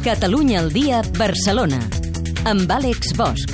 Catalunya al dia, Barcelona, amb Àlex Bosch.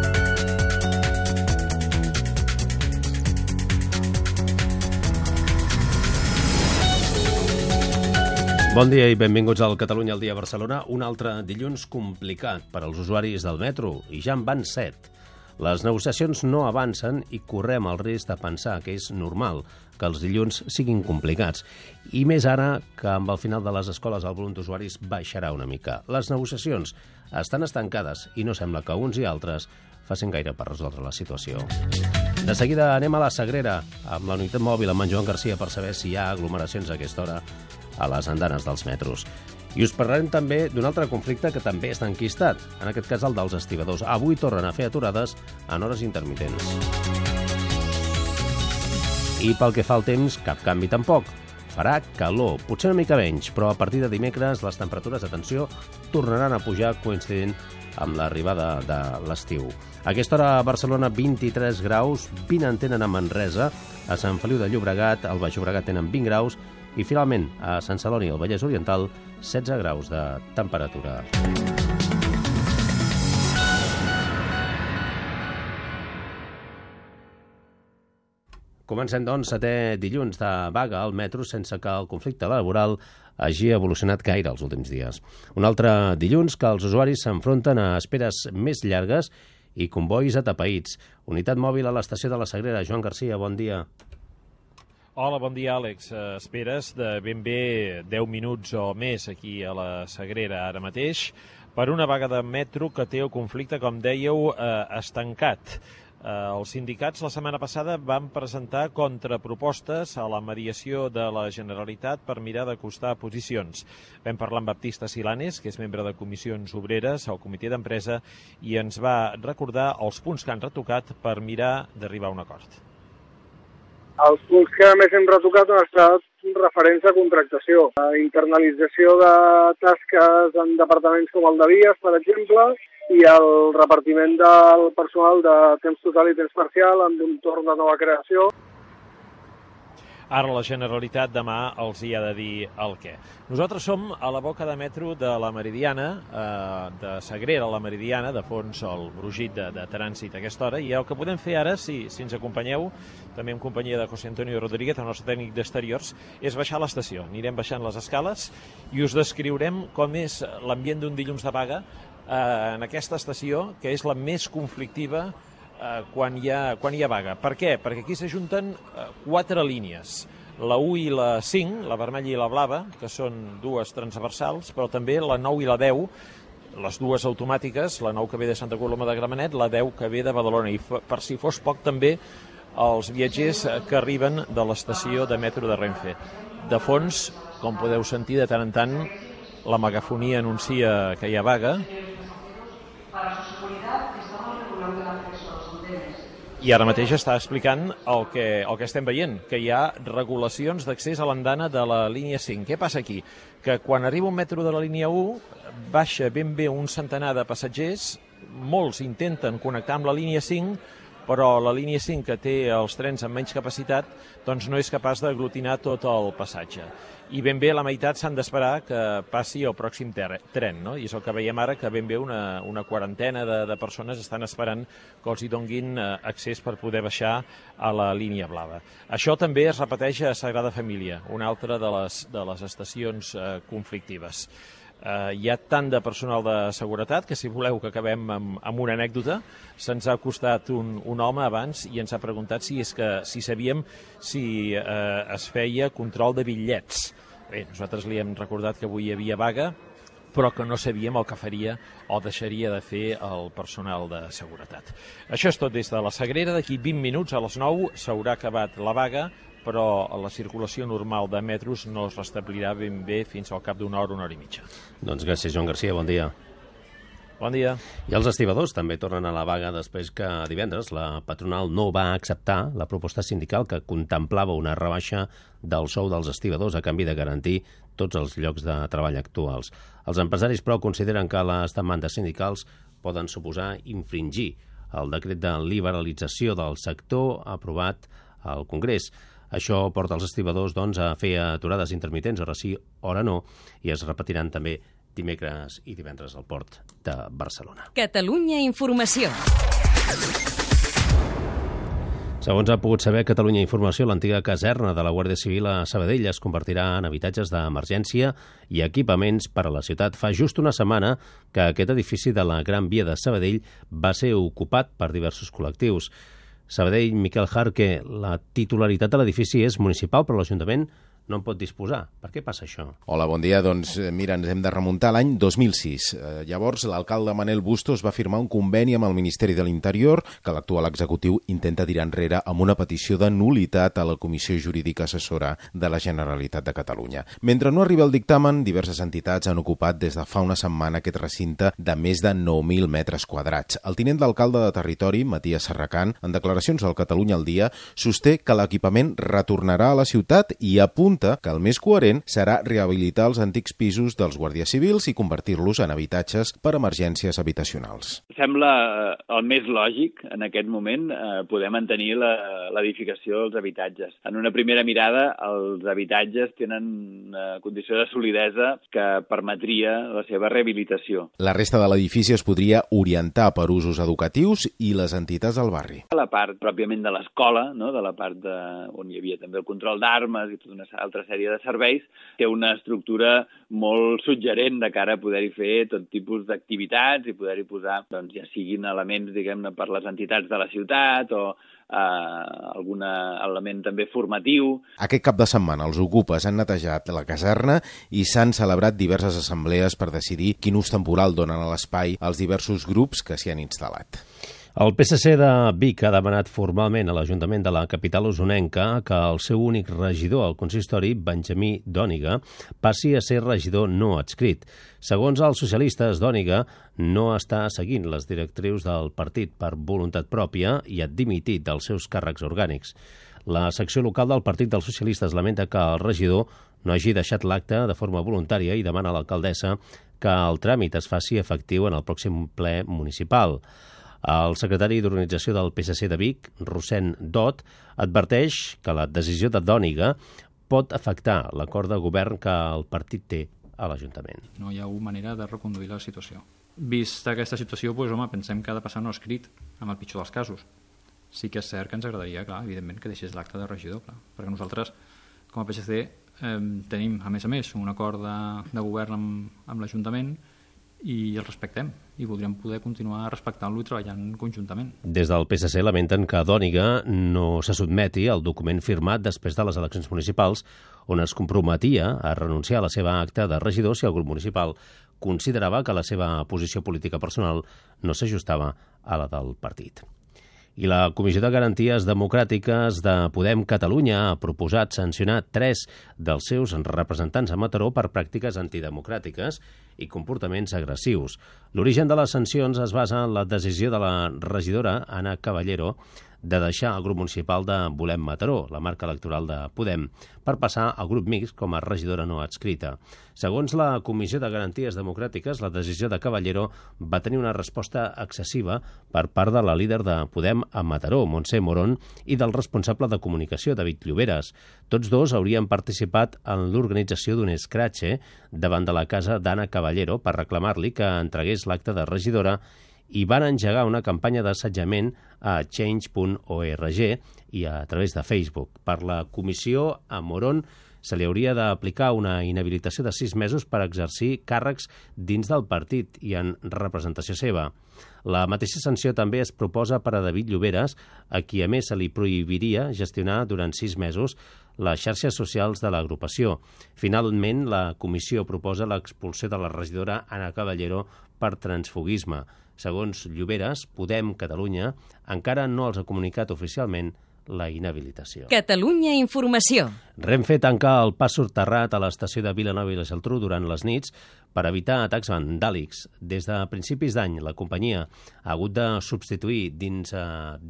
Bon dia i benvinguts al Catalunya al dia, Barcelona. Un altre dilluns complicat per als usuaris del metro, i ja en van 7. Les negociacions no avancen i correm el risc de pensar que és normal que els dilluns siguin complicats. I més ara que amb el final de les escoles el volum d'usuaris baixarà una mica. Les negociacions estan estancades i no sembla que uns i altres facin gaire per resoldre la situació. De seguida anem a la Sagrera amb la unitat mòbil amb en Joan Garcia per saber si hi ha aglomeracions a aquesta hora a les andanes dels metros. I us parlarem també d'un altre conflicte que també està enquistat, en aquest cas el dels estibadors. Avui tornen a fer aturades en hores intermitents. I pel que fa al temps, cap canvi tampoc. Farà calor, potser una mica menys, però a partir de dimecres les temperatures, atenció, tornaran a pujar coincidint amb l'arribada de l'estiu. A aquesta hora a Barcelona 23 graus, 20 en tenen a Manresa, a Sant Feliu de Llobregat, al Baix Llobregat tenen 20 graus, i finalment a Sant Celoni, al Vallès Oriental, 16 graus de temperatura. Comencem, doncs, 7è dilluns de vaga al metro sense que el conflicte laboral hagi evolucionat gaire els últims dies. Un altre dilluns que els usuaris s'enfronten a esperes més llargues i convois atapeïts. Unitat mòbil a l'estació de la Sagrera. Joan Garcia, bon dia. Hola, bon dia, Àlex. Esperes de ben bé 10 minuts o més aquí a la Sagrera ara mateix per una vaga de metro que té el conflicte, com dèieu, estancat. Els sindicats la setmana passada van presentar contrapropostes a la mediació de la Generalitat per mirar d'acostar posicions. Vam parlar amb Baptista Silanes, que és membre de Comissions Obreres al comitè d'empresa, i ens va recordar els punts que han retocat per mirar d'arribar a un acord. Els punts que més hem retocat han estat referents a contractació, a internalització de tasques en departaments com el de vies, per exemple, i el repartiment del personal de temps total i temps parcial amb un torn de nova creació. Ara la Generalitat demà els hi ha de dir el què. Nosaltres som a la boca de metro de la Meridiana, de Sagrera a la Meridiana, de fons el brogit de trànsit a aquesta hora, i el que podem fer ara, si ens acompanyeu, també en companyia de José Antonio Rodríguez, el nostre tècnic d'exteriors, és baixar a l'estació. Anirem baixant les escales i us descriurem com és l'ambient d'un dilluns de vaga en aquesta estació, que és la més conflictiva quan hi ha vaga. Per què? Perquè aquí s'ajunten 4 línies, la 1 i la 5, la vermella i la blava, que són dues transversals, però també la 9 i la 10, les dues automàtiques, la 9 que ve de Santa Coloma de Gramenet, la 10 que ve de Badalona, i per si fos poc també els viatgers que arriben de l'estació de metro de Renfe. De fons, com podeu sentir, de tant en tant, la megafonia anuncia que hi ha vaga. I ara mateix està explicant el que estem veient, que hi ha regulacions d'accés a l'andana de la línia 5. Què passa aquí? Que quan arriba un metro de la línia 1, baixa ben bé un centenar de passatgers, molts intenten connectar amb la línia 5, però la línia 5, que té els trens amb menys capacitat, doncs no és capaç d'aglutinar tot el passatge. I ben bé la meitat s'han d'esperar que passi el pròxim tren, no? I és el que veiem ara, que ben bé una quarantena de persones estan esperant que els hi donguin accés per poder baixar a la línia blava. Això també es repeteix a Sagrada Família, una altra de les estacions conflictives. Hi ha tant de personal de seguretat que, si voleu que acabem amb una anècdota, se'ns ha acostat un home abans i ens ha preguntat si sabíem si es feia control de bitllets. Bé, nosaltres li hem recordat que avui hi havia vaga, però que no sabíem el que faria o deixaria de fer el personal de seguretat. Això és tot des de la Sagrera. D'aquí 20 minuts, a les 9, s'haurà acabat la vaga, però la circulació normal de metros no es restablirà ben bé fins al cap d'una hora i mitja. Doncs gràcies, Joan Garcia, bon dia. Bon dia. I els estibadors també tornen a la vaga després que divendres la patronal no va acceptar la proposta sindical que contemplava una rebaixa del sou dels estibadors a canvi de garantir tots els llocs de treball actuals. Els empresaris, però, consideren que les demandes sindicals poden suposar infringir el decret de liberalització del sector aprovat al Congrés. Això porta els estibadors a fer aturades intermitents, hora sí, hora no, i es repetiran també dimecres i divendres al port de Barcelona. Catalunya Informació. Segons ha pogut saber Catalunya Informació, l'antiga caserna de la Guàrdia Civil a Sabadell es convertirà en habitatges d'emergència i equipaments per a la ciutat. Fa just una setmana que aquest edifici de la Gran Via de Sabadell va ser ocupat per diversos col·lectius. Sabadell, Miquel Jarque, la titularitat de l'edifici és municipal, però l'Ajuntament no en pot disposar. Per què passa això? Hola, bon dia. Doncs mira, ens hem de remuntar a l'any 2006. Llavors, l'alcalde Manel Bustos va firmar un conveni amb el Ministeri de l'Interior que l'actual executiu intenta tirar enrere amb una petició de nul·litat a la Comissió Jurídica Assessora de la Generalitat de Catalunya. Mentre no arriba el dictamen, diverses entitats han ocupat des de fa una setmana aquest recinte de més de 9.000 metres quadrats. El tinent d'alcalde de territori, Matías Serracant, en declaracions al Catalunya al Dia, sosté que l'equipament retornarà a la ciutat i apunta que el més coherent serà rehabilitar els antics pisos dels guàrdies civils i convertir-los en habitatges per emergències habitacionals. Sembla el més lògic en aquest moment poder mantenir l'edificació dels habitatges. En una primera mirada, els habitatges tenen una condició de solidesa que permetria la seva rehabilitació. La resta de l'edifici es podria orientar per usos educatius i les entitats del barri. La part pròpiament de l'escola, no? De la part on hi havia també el control d'armes i tota una altra sèrie de serveis, té una estructura molt suggerent de cara a poder-hi fer tot tipus d'activitats i poder-hi posar, doncs, ja siguin elements, diguem-ne, per les entitats de la ciutat o algun element també formatiu. Aquest cap de setmana els ocupes han netejat la caserna i s'han celebrat diverses assemblees per decidir quin ús temporal donen a l'espai als diversos grups que s'hi han instal·lat. El PSC de Vic ha demanat formalment a l'Ajuntament de la capital usonenca que el seu únic regidor al consistori, Benjamí Dòniga, passi a ser regidor no adscrit. Segons els socialistes, Dòniga no està seguint les directrius del partit per voluntat pròpia i ha dimitit dels seus càrrecs orgànics. La secció local del Partit dels Socialistes lamenta que el regidor no hagi deixat l'acte de forma voluntària i demana a l'alcaldessa que el tràmit es faci efectiu en el pròxim ple municipal. El secretari d'Organització del PSC de Vic, Rossèn Dot, adverteix que la decisió de Dòniga pot afectar l'acord de govern que el partit té a l'Ajuntament. No hi ha hagut manera de reconduir la situació. Vista aquesta situació, doncs, home, pensem que ha de passar no escrit, amb el pitjor dels casos. Sí que és cert que ens agradaria, clar, evidentment, que deixés l'acte de regidor, clar, perquè nosaltres, com a PSC, tenim, a més, un acord de govern amb l'Ajuntament i el respectem i voldríem poder continuar respectant-lo i treballant conjuntament. Des del PSC lamenten que Dòniga no se sotmeti al document firmat després de les eleccions municipals on es comprometia a renunciar a la seva acta de regidor si el grup municipal considerava que la seva posició política personal no s'ajustava a la del partit. I la Comissió de Garanties Democràtiques de Podem Catalunya ha proposat sancionar 3 dels seus representants a Mataró per pràctiques antidemocràtiques i comportaments agressius. L'origen de les sancions es basa en la decisió de la regidora Anna Caballero de deixar el grup municipal de Volem Mataró, la marca electoral de Podem, per passar al grup mixt com a regidora no adscrita. Segons la Comissió de Garanties Democràtiques, la decisió de Caballero va tenir una resposta excessiva per part de la líder de Podem a Mataró, Montse Morón, i del responsable de comunicació, David Lloberes. Tots dos haurien participat en l'organització d'un escratxe davant de la casa d'Anna Caballero per reclamar-li que entregués l'acte de regidora i van engegar una campanya d'assetjament a change.org i a través de Facebook. Per la comissió, a Morón se li hauria d'aplicar una inhabilitació de 6 mesos per exercir càrrecs dins del partit i en representació seva. La mateixa sanció també es proposa per a David Lloberes, a qui a més se li prohibiria gestionar durant 6 mesos les xarxes socials de l'agrupació. Finalment, la comissió proposa l'expulsió de la regidora Anna Caballero per transfugisme. Segons Lloberes, Podem Catalunya encara no els ha comunicat oficialment la inhabilitació. Catalunya Informació. Renfe tanca el pas soterrat a l'estació de Vilanova i la Geltrú durant les nits per evitar atacs vandàlics. Des de principis d'any, la companyia ha hagut de substituir fins a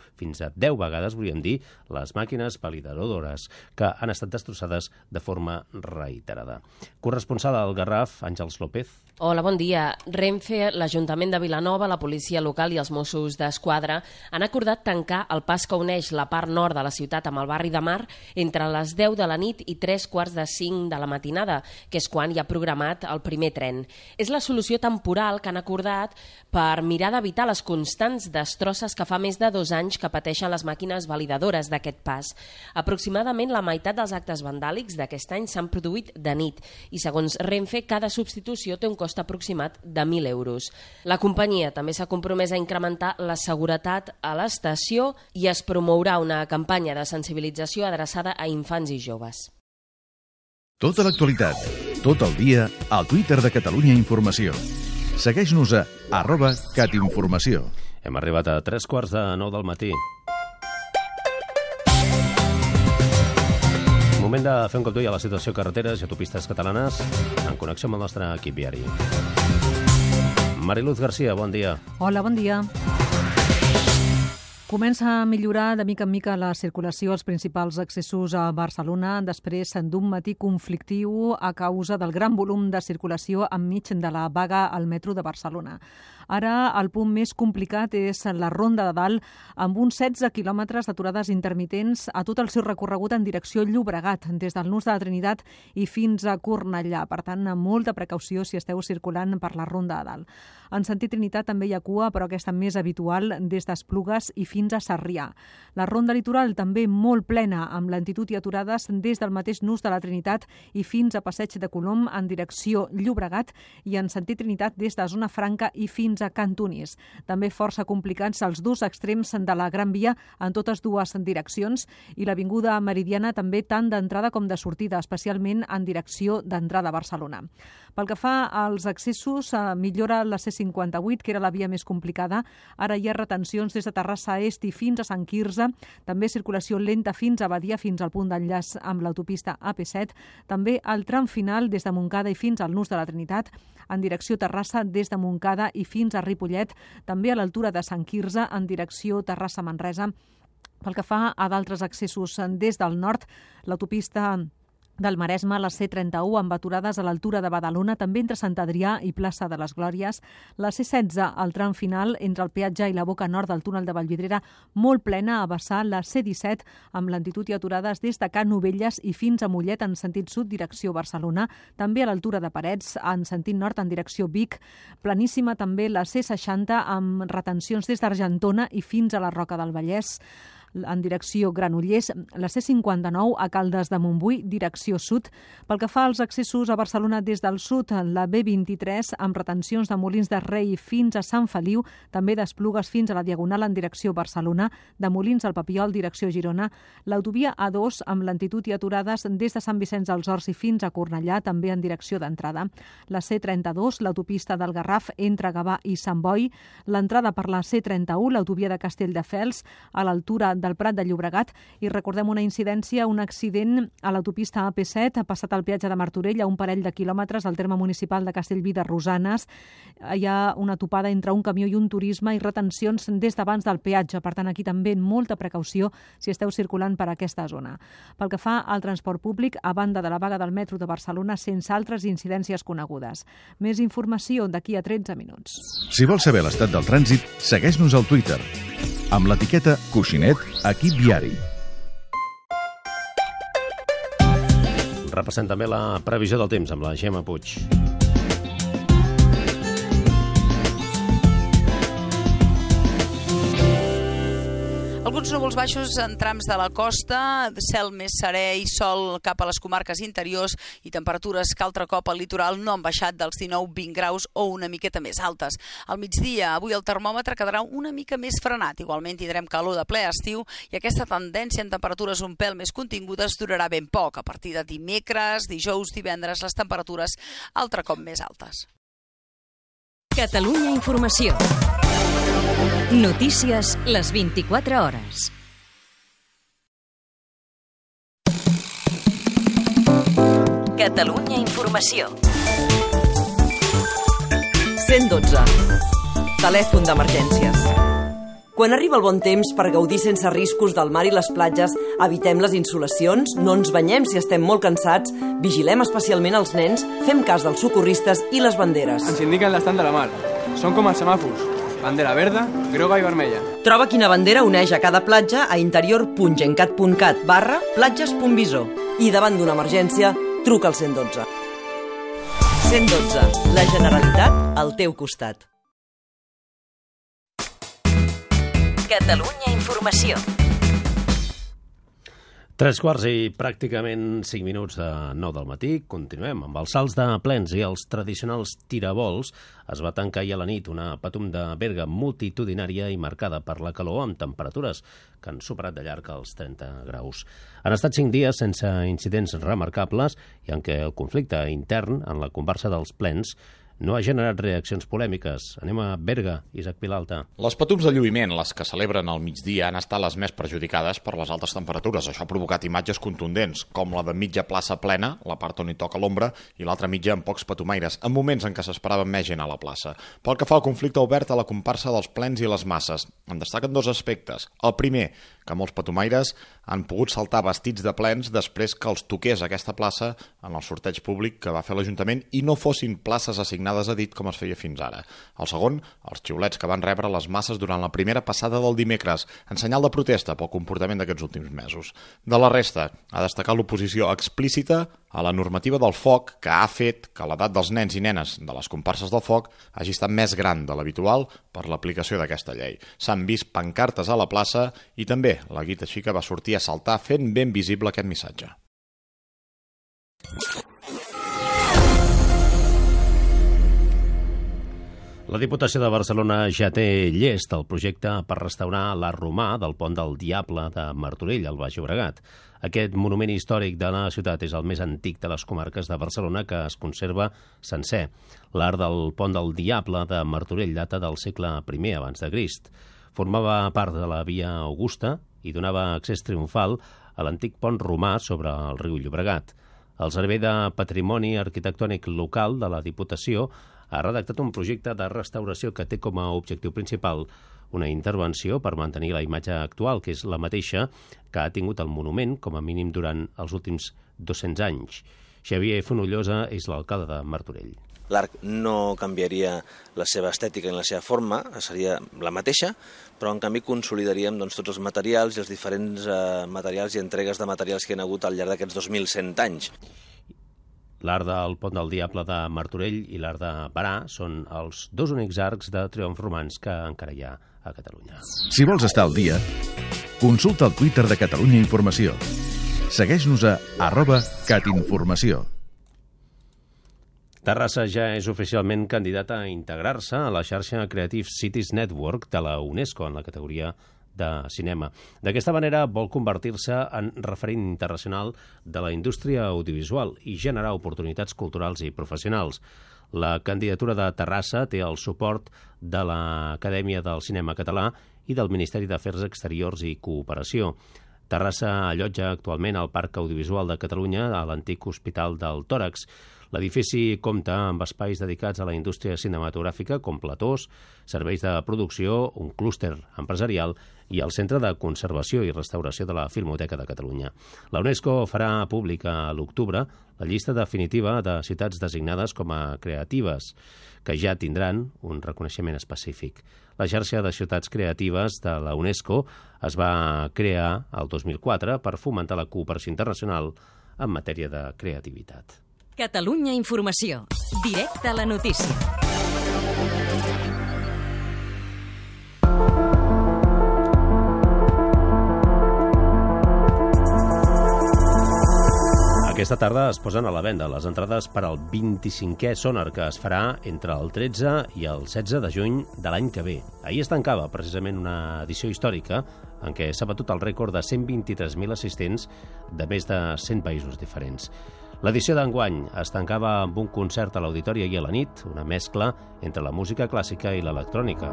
10 vegades, volíem dir, les màquines validatores que han estat destrossades de forma reiterada. Corresponsal al Garraf, Àngels López. Hola, bon dia. Renfe, l'Ajuntament de Vilanova, la policia local i els Mossos d'Esquadra han acordat tancar el pas que uneix la part nord de la ciutat amb el barri de Mar entre les 10 de la nit i 3:45 de la matinada, que és quan hi ha programat el primer tren. És la solució temporal que han acordat per mirar d'evitar les constants destrosses que fa més de 2 anys que pateixen les màquines validadores d'aquest pas. Aproximadament la meitat dels actes vandàlics d'aquest any s'han produït de nit i, segons Renfe, cada substitució té un cost aproximat de 1.000 euros. La companyia també s'ha compromès a incrementar la seguretat a l'estació i es promourà una campanya de sensibilització adreçada a infants i joves. Tota l'actualitat, tot el dia, al Twitter de Catalunya Informació. Segueix-nos a @catinformació. Hem arribat a 3:45 del matí. Moment de fer un cop d'ull a la situació a carreteres i autopistes catalanes en connexió amb el nostre equip viari. Mariluz Garcia, bon dia. Hola, bon dia. Comença a millorar de mica en mica la circulació als principals accessos a Barcelona després d'un matí conflictiu a causa del gran volum de circulació enmig de la vaga al metro de Barcelona. Ara el punt més complicat és la Ronda de Dalt, amb uns 16 quilòmetres d'aturades intermitents a tot el seu recorregut en direcció Llobregat, des del Nus de la Trinitat i fins a Cornellà. Per tant, amb molta precaució si esteu circulant per la Ronda de Dalt. En sentit Trinitat també hi ha cua, però aquesta més habitual des d'Esplugues i fins a Sarrià. La Ronda Litoral també molt plena, amb lentitud i aturades des del mateix Nus de la Trinitat i fins a Passeig de Colom en direcció Llobregat i en sentit Trinitat des de Zona Franca i fins a Cantunis. També força complicats els dos extrems de la Gran Via en totes dues direccions i l'avinguda Meridiana també tant d'entrada com de sortida, especialment en direcció d'entrada a Barcelona. Pel que fa als accessos, millora la C58, que era la via més complicada. Ara hi ha retencions des de Terrassa Est i fins a Sant Quirze, també circulació lenta fins a Badia, fins al punt d'enllaç amb l'autopista AP7, també el tram final des de Montcada i fins al Nus de la Trinitat, en direcció Terrassa des de Montcada i fins a Ripollet, també a l'altura de Sant Quirze en direcció Terrassa-Manresa. Pel que fa a d'altres accessos des del nord, l'autopista del Maresme, la C31, amb aturades a l'altura de Badalona, també entre Sant Adrià i Plaça de les Glòries. La C16, al tram final, entre el peatge i la boca nord del túnel de Vallvidrera, molt plena a vessar. La C17, amb lentitud i aturades des de Can Novelles i fins a Mollet, en sentit sud, direcció Barcelona. També a l'altura de Parets, en sentit nord, en direcció Vic. Planíssima també la C60, amb retencions des d'Argentona i fins a la Roca del Vallès. En direcció Granollers, la C59 a Caldes de Montbui, direcció sud. Pel que fa als accessos a Barcelona des del sud, la B23 amb retencions de Molins de Rei fins a Sant Feliu, també d'Esplugues fins a la Diagonal en direcció Barcelona, de Molins al Papiol, direcció Girona, l'autovia A2 amb lentitud i aturades des de Sant Vicenç dels Horts i fins a Cornellà, també en direcció d'entrada, la C32, l'autopista del Garraf entre Gavà i Sant Boi, l'entrada per la C31, l'autovia de Castelldefels, a l'altura del Prat de Llobregat, i recordem una incidència, un accident a l'autopista AP7, ha passat al peatge de Martorell a un parell de quilòmetres al terme municipal de Castellví de Rosanes. Hi ha una topada entre un camió i un turisme i retencions des d'abans del peatge, per tant aquí també molta precaució si esteu circulant per aquesta zona. Pel que fa al transport públic, a banda de la vaga del metro de Barcelona, sense altres incidències conegudes. Més informació d'aquí a 13 minuts. Si vols saber l'estat del trànsit, segueix-nos al Twitter amb l'etiqueta Coixinet Equip Viari. Repassem també la previsió del temps amb la Gemma Puig. Alguns núvols baixos en trams de la costa, cel més serè i sol cap a les comarques interiors i temperatures que altre cop al litoral no han baixat dels 19-20 graus o una miqueta més altes. Al migdia, avui el termòmetre quedarà una mica més frenat. Igualment tindrem calor de ple estiu i aquesta tendència en temperatures un pèl més contingudes durarà ben poc. A partir de dimecres, dijous, divendres, les temperatures altre cop més altes. Catalunya Informació. Notícies les 24 hores. Catalunya Informació. 112. Telèfon d'emergències. Quan arriba el bon temps per gaudir sense riscos del mar i les platges, evitem les insolacions, no ens banyem si estem molt cansats, vigilem especialment els nens, fem cas dels socorristes i les banderes. Ens indiquen l'estat de la mar. Són com els semàfors. Bandera verda, groga i vermella. Troba quina bandera uneix a cada platja a interior.gencat.cat/platges.visor. I davant d'una emergència, truca al 112. 112. La Generalitat al teu costat. Catalunya Informació. 3:15 i pràcticament 5 minuts de 9 del matí. Continuem amb els salts de plens i els tradicionals tirabols. Es va tancar ahir a la nit una Patum de Berga multitudinària i marcada per la calor amb temperatures que han superat de llarg els 30 graus. Han estat 5 dies sense incidents remarcables i en què el conflicte intern en la conversa dels plens no ha generat reaccions polèmiques. Anem a Berga, Isaac Vilalta. Les Patums de lluïment, les que celebren al migdia, han estat les més perjudicades per les altes temperatures. Això ha provocat imatges contundents, com la de mitja plaça plena, la part on hi toca l'ombra, i l'altra mitja amb pocs patumaires, en moments en què s'esperava més gent a la plaça. Pel que fa al conflicte obert a la comparsa dels plens i les masses, en destaquen 2 aspectes. El primer, que molts patumaires han pogut saltar vestits de plens després que els toqués aquesta plaça en el sorteig públic que va fer l'Ajuntament i no fossin places assignades a dit com es feia fins ara. El segon, els xiulets que van rebre les masses durant la primera passada del dimecres, en senyal de protesta pel comportament d'aquests últims mesos. De la resta, ha destacat l'oposició explícita a la normativa del foc que ha fet que l'edat dels nens i nenes de les comparses del foc hagi estat més gran de l'habitual per l'aplicació d'aquesta llei. S'han vist pancartes a la plaça i també la Guita Xica va sortir a saltar fent ben visible aquest missatge. La Diputació de Barcelona ja té llest el projecte per restaurar l'art romà del Pont del Diable de Martorell, al Baix Llobregat. Aquest monument històric de la ciutat és el més antic de les comarques de Barcelona que es conserva sencer. L'art del Pont del Diable de Martorell data del segle I abans de Crist. Formava part de la Via Augusta i donava accés triomfal a l'antic pont romà sobre el riu Llobregat. El Servei de Patrimoni Arquitectònic Local de la Diputació ha redactat un projecte de restauració que té com a objectiu principal una intervenció per mantenir la imatge actual, que és la mateixa que ha tingut el monument, com a mínim durant els últims 200 anys. Xavier Fonollosa és l'alcalde de Martorell. L'arc no canviaria la seva estètica ni la seva forma, seria la mateixa, però en canvi consolidaríem tots els materials i els diferents materials i entregues de materials que hi ha hagut al llarg d'aquests 2.100 anys. L'art del Pont del Diable de Martorell i l'art de Barà són els 2 únics arcs de triomf romans que encara hi ha a Catalunya. Si vols estar al dia, consulta el Twitter de Catalunya Informació. Segueix-nos a @catinformació. Terrassa ja és oficialment candidata a integrar-se a la xarxa Creative Cities Network de la UNESCO en la categoria de cinema. D'aquesta manera vol convertir-se en referent internacional de la indústria audiovisual i generar oportunitats culturals i professionals. La candidatura de Terrassa té el suport de l'Acadèmia del Cinema Català i del Ministeri d'Afers Exteriors i Cooperació. Terrassa allotja actualment el Parc Audiovisual de Catalunya a l'antic Hospital del Tòrax. L'edifici compta amb espais dedicats a la indústria cinematogràfica com platós, serveis de producció, un clúster empresarial i el Centre de Conservació i Restauració de la Filmoteca de Catalunya. La UNESCO farà pública a l'octubre la llista definitiva de ciutats designades com a creatives, que ja tindran un reconeixement específic. La xarxa de ciutats creatives de la UNESCO es va crear el 2004 per fomentar la cooperació internacional en matèria de creativitat. Catalunya Informació. Directe a la notícia. Aquesta tarda es posen a la venda les entrades per al 25è Sonar, que es farà entre el 13 i el 16 de juny de l'any que ve. Ahir es tancava precisament una edició històrica en què s'ha batut el rècord de 123.000 assistents de més de 100 països diferents. L'edició d'enguany es tancava amb un concert a l'Auditori ahir a la nit, una mescla entre la música clàssica i l'electrònica.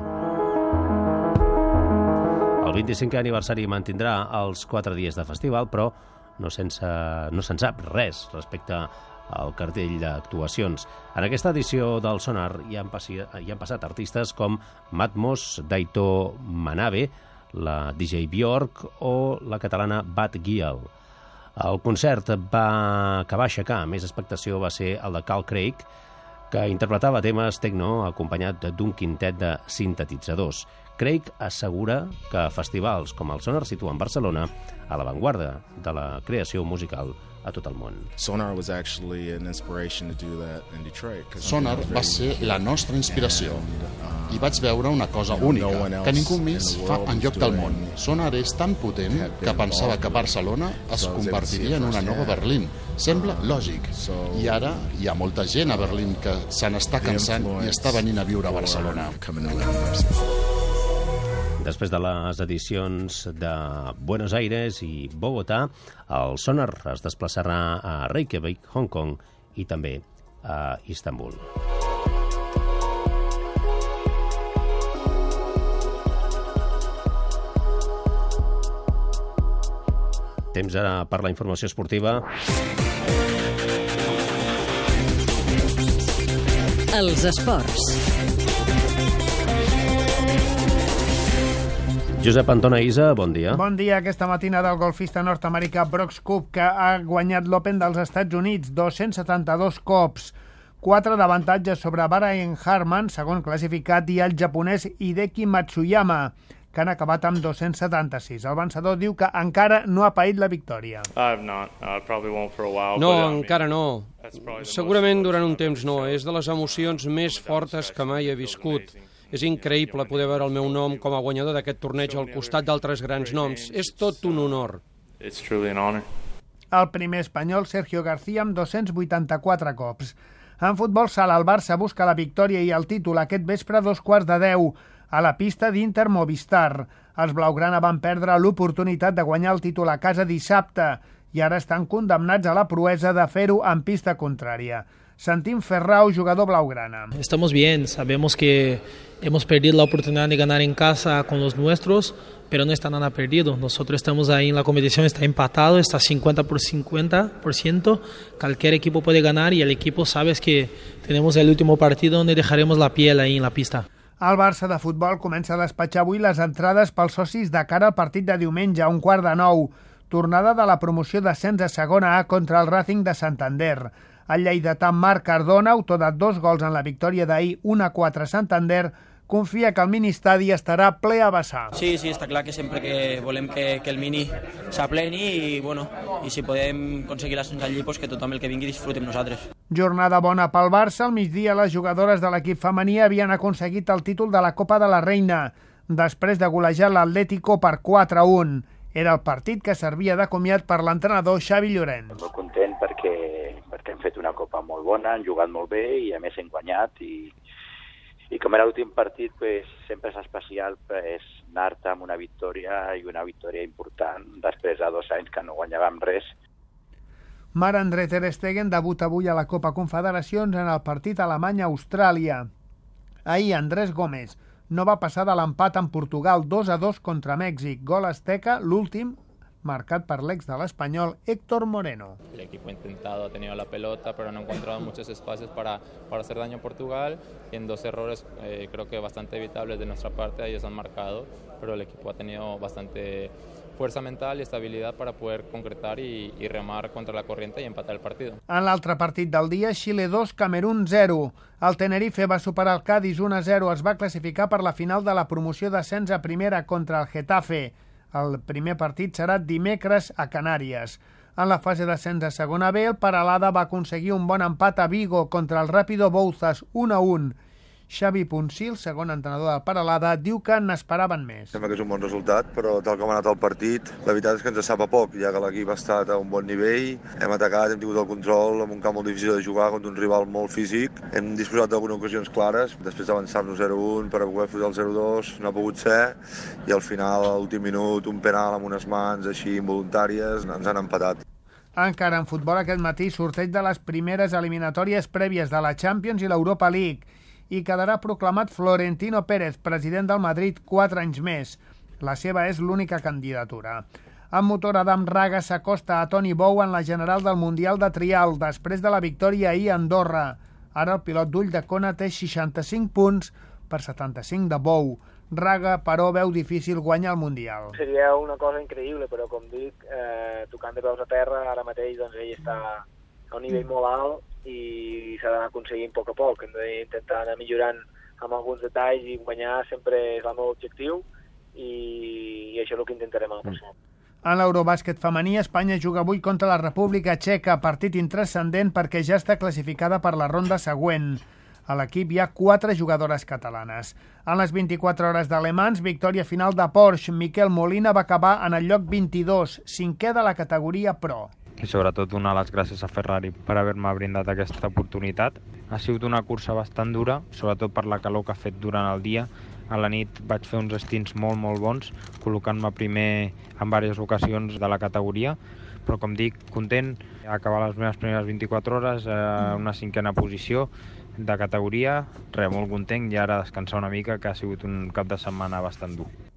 El 25è aniversari mantindrà els 4 dies de festival, però no se'n sap res respecte al cartell d'actuacions. En aquesta edició del Sonar hi han passat artistes com Matmos, Daito Manabe, la DJ Bjork o la catalana Bad Gyal. El concert que va aixecar més expectació va ser el de Carl Craig, que interpretava temes techno acompanyat d'un quintet de sintetitzadors. Craig assegura que festivals com el Sonar situen Barcelona a l'avantguarda de la creació musical a tot el món. Sonar va ser la nostra inspiració i vaig veure una cosa única que ningú més fa enlloc del món. Sonar és tan potent que pensava que Barcelona es convertiria en una nova Berlín. Sembla lògic. I ara hi ha molta gent a Berlín que se n'està cansant i està venint a viure a Barcelona. Després de les edicions de Buenos Aires i Bogotà, el Sonar es desplaçarà a Reykjavik, Hong Kong i també a Istanbul. Temps ara per la informació esportiva. Els esports. Josep Antona Isa, bon dia. Bon dia. Aquesta matinada el golfista nord-americà Brooks Koepka, que ha guanyat l'Open dels Estats Units 272 cops, 4 d'avantatge sobre Brian Harman, segon classificat, i el japonès Hideki Matsuyama, que han acabat amb 276. El vencedor diu que encara no ha paït la victòria. No, encara no. Segurament durant un temps no. És de les emocions més fortes que mai he viscut. És increïble poder veure el meu nom com a guanyador d'aquest torneig al costat d'altres grans noms. És tot un honor. El primer espanyol, Sergio García, amb 284 cops. En futbol sala, el Barça busca la victòria i el títol aquest vespre a 9:15 a la pista d'Inter Movistar. Els blaugrana van perdre l'oportunitat de guanyar el títol a casa dissabte i ara estan condemnats a la proesa de fer-ho en pista contrària. Santim Ferrao, jugador blaugrana. Estamos bien, sabemos que hemos perdido la oportunidad de ganar en casa con los nuestros, pero no está nada perdido. Nosotros estamos ahí en la competición, está empatado, está 50%. Cualquier equipo puede ganar y el equipo sabe que tenemos el último partido donde dejaremos la piel ahí en la pista. El Barça de futbol comença a despatxar avui les entrades pels socis de cara al partit de diumenge a 8:15. Tornada de la promoció d'ascens a segona A contra el Racing de Santander. El lleidatà Marc Cardona, autor de 2 gols en la victòria d'ahir 1-4 Santander, confia que el mini-estadi estarà ple a vessar. Sí, està clar que sempre que volem que el mini s'apleni i si podem aconseguir l'ascens allí, que tothom el que vingui disfruti amb nosaltres. Jornada bona pel Barça. Al migdia les jugadores de l'equip femení havien aconseguit el títol de la Copa de la Reina després de golejar l'Atlético per 4-1. Era el partit que servia de comiat per l'entrenador Xavi Llorenç. Molt content perquè hem fet una copa molt bona, han jugat molt bé i a més hem guanyat i com era l'últim partit sempre és especial anar-te amb una victòria i una victòria important després de 2 anys que no guanyàvem res. Marc-André ter Stegen debuta avui a la Copa Confederacions en el partit Alemanya-Austràlia. Ahir Andrés Gómez no va passar de l'empat en Portugal 2-2 contra Mèxic. Gol asteca, l'últim, marcat por el ex del español Héctor Moreno. El equipo ha tenido la pelota, pero no ha encontrado muchos espacios para hacer daño a Portugal y en 2 errores creo que bastante evitables de nuestra parte, ellos han marcado, pero el equipo ha tenido bastante fuerza mental y estabilidad para poder concretar y remar contra la corriente y empatar el partido. En l'altre partit del dia, Xile 2, Camerún 0. El Tenerife va superar el Cádiz 1-0, es va classificar per la final de la promoció d'ascens a primera contra el Getafe. El primer partit serà dimecres a Canàries. En la fase d'ascens a segona B, el Peralada va aconseguir un bon empat a Vigo contra el Rápido Bouzas 1-1. Xavi Ponsil, segon entrenador del Peralada, diu que n'esperaven més. Sembla que és un bon resultat, però tal com ha anat el partit, la veritat és que ens sap a poc, ja que l'equip ha estat a un bon nivell, hem atacat, hem tingut el control, en un camp molt difícil de jugar contra un rival molt físic, hem disposat d'algunes ocasions clares, després d'avançar-nos 0-1 per poder posar el 0-2, no ha pogut ser, i al final, a l'últim minut, un penal amb unes mans així involuntàries, ens han empatat. Encara en futbol aquest matí, sorteig de les primeres eliminatòries prèvies de la Champions i l'Europa League, i quedarà proclamat Florentino Pérez, president del Madrid, 4 anys més. La seva és l'única candidatura. En motor, Adam Raga s'acosta a Toni Bou en la general del Mundial de Trial, després de la victòria ahir a Andorra. Ara el pilot d'Ulldecona té 65 punts per 75 de Bou. Raga, però, veu difícil guanyar el Mundial. Seria una cosa increïble, però com dic, tocant de peus a terra, ara mateix doncs, ell està a un nivell molt alt i s'ha d'anar aconseguint a poc. Hem d'intentar anar millorant amb alguns detalls, i guanyar sempre és el meu objectiu, i això és el que intentarem a la pròxima. En l'Eurobàsquet femení, Espanya juga avui contra la República Txeca, partit intranscendent perquè ja està classificada per la ronda següent. A l'equip hi ha 4 jugadores catalanes. En les 24 hores d'Alemans, victòria final de Porsche. Miquel Molina va acabar en el lloc 22, 5è de la categoria Pro. I sobretot donar les gràcies a Ferrari per haver-me brindat aquesta oportunitat. Ha sigut una cursa bastant dura, sobretot per la calor que ha fet durant el dia. A la nit vaig fer uns stints molt bons, col·locant-me primer en diverses ocasions de la categoria, però com dic, content, acabar les meves primeres 24 hores a una 5a posició de categoria, molt content, i ara descansar una mica, que ha sigut un cap de setmana bastant dur.